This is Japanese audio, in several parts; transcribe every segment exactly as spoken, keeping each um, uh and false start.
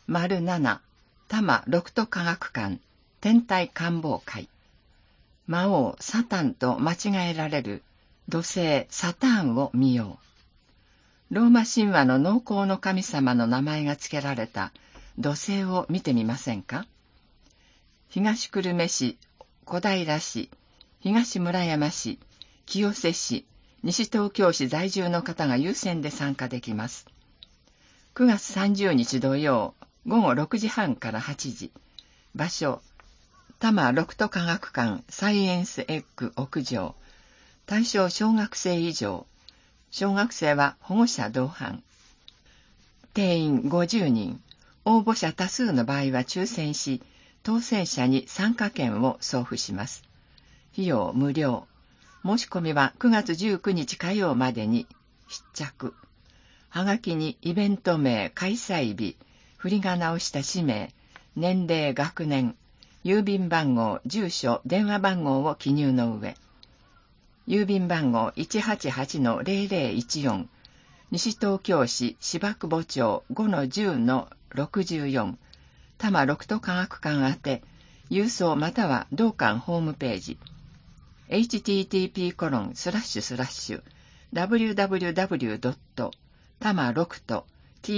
丸なな、多摩六都科学館、天体観望会。魔王サタンと間違えられる土星サターンを見よう。ローマ神話の農耕の神様の名前が付けられた土星を見てみませんか？東久留米市、小平市、東村山市、清瀬市、西東京市在住の方が優先で参加できます。くがつさんじゅうにち土曜、ごごろくじはんからはちじ。場所、多摩六都科学館サイエンスエッグ屋上。対象小学生以上。小学生は保護者同伴。定員ごじゅうにん。応募者多数の場合は抽選し、当選者に参加券を送付します。費用無料。申し込みはくがつじゅうくにち火曜までに必着。はがきにイベント名、開催日、振り仮名をした氏名、年齢、学年、郵便番号、住所、電話番号を記入の上。郵便番号 いちはちはちのゼロゼロいちよん、西東京市芝久保町 ごのじゅうのろくじゅうよん、多摩六都科学館宛て、郵送または同館ホームページ、エイチティーティーピーコロンスラッシュスラッシュダブリューダブリューダブリュードットタマロクト タ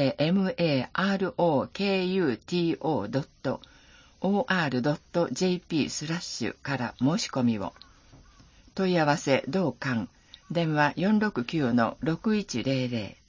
マロクト オーアールドットジェーピー スラッシュから申し込みを。問い合わせ同館、電話 よんろくきゅうのろくいちゼロゼロ。